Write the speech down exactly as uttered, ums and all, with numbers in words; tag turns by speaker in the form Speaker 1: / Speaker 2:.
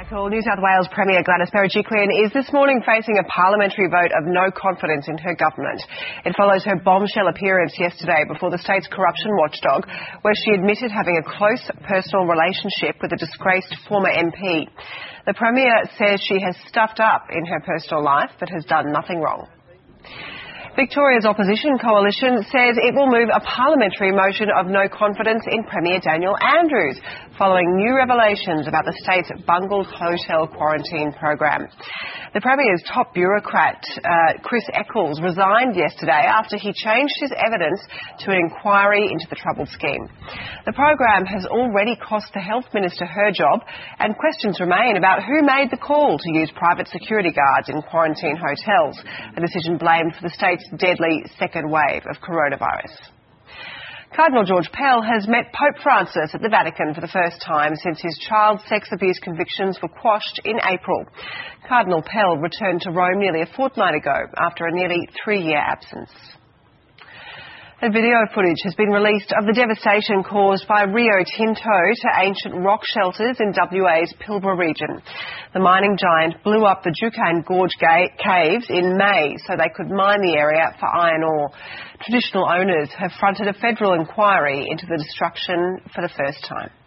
Speaker 1: Well, New South Wales Premier Gladys Berejiklian is this morning facing a parliamentary vote of no confidence in her government. It follows her bombshell appearance yesterday before the state's corruption watchdog, where she admitted having a close personal relationship with a disgraced former M P. The Premier says she has stuffed up in her personal life but has done nothing wrong. Victoria's opposition coalition says it will move a parliamentary motion of no confidence in Premier Daniel Andrews following new revelations about the state's bungled hotel quarantine program. The Premier's top bureaucrat, uh, Chris Eccles, resigned yesterday after he changed his evidence to an inquiry into the troubled scheme. The program has already cost the Health Minister her job, and questions remain about who made the call to use private security guards in quarantine hotels, a decision blamed for the state's deadly second wave of coronavirus. Cardinal George Pell has met Pope Francis at the Vatican for the first time since his child sex abuse convictions were quashed in April. Cardinal Pell returned to Rome nearly a fortnight ago after a nearly three-year absence. A video footage has been released of the devastation caused by Rio Tinto to ancient rock shelters in W A's Pilbara region. The mining giant blew up the Juukan Gorge caves in May so they could mine the area for iron ore. Traditional owners have fronted a federal inquiry into the destruction for the first time.